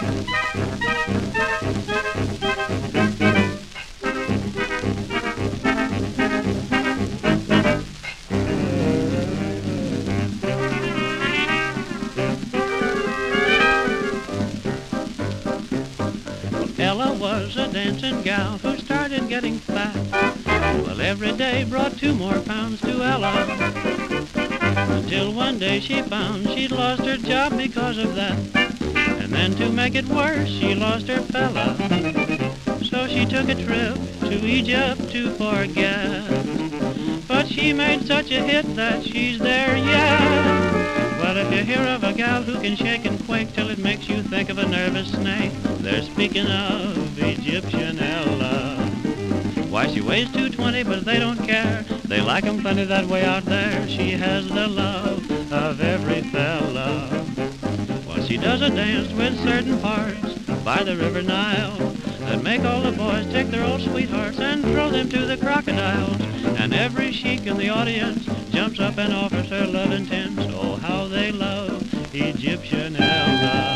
Ella was a dancing gal who started getting fat. Well, every day brought 2 more pounds to Ella, until one day she found she'd lost her job because of that. And then to make it worse, she lost her fella. So she took a trip to Egypt to forget. But she made such a hit that she's there yet. Well, if you hear of a gal who can shake and quake till it makes you think of a nervous snake, they're speaking of Egyptian Ella. Why, she weighs 220, but they don't care. They like 'em plenty that way out there. She has the love of every fella. Well, she does a dance with certain parts by the River Nile that make all the boys take their old sweethearts and throw them to the crocodiles. And every sheik in the audience jumps up and offers her love intense. Oh, how they love Egyptian Ella.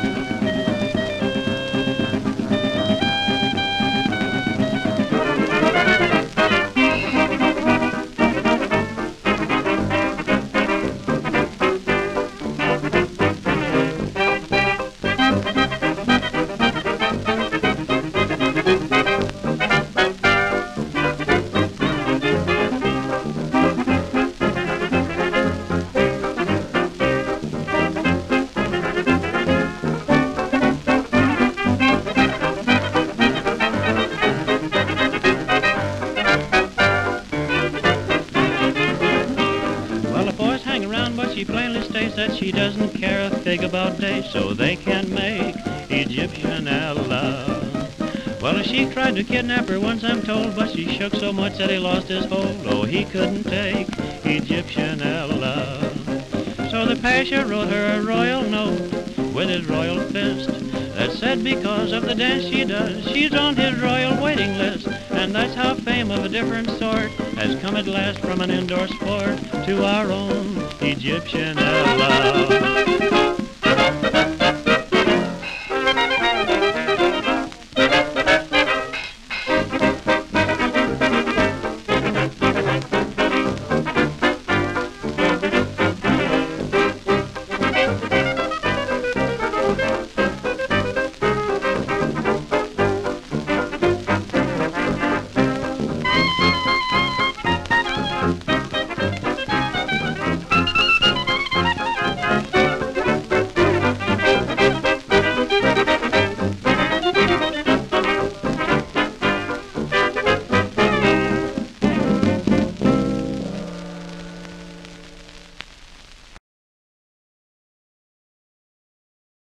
But she plainly states that she doesn't care a fig about dates, so they can't make Egyptian Ella. Well, she tried to kidnap her once, I'm told, but she shook so much that he lost his hold. Oh, he couldn't take Egyptian Ella. So the Pasha wrote her a royal note with his royal fist that said because of the dance she does, she's on his royal waiting list. And that's how fame of a different sort has come at last from an indoor sport to our own Egyptian Ella.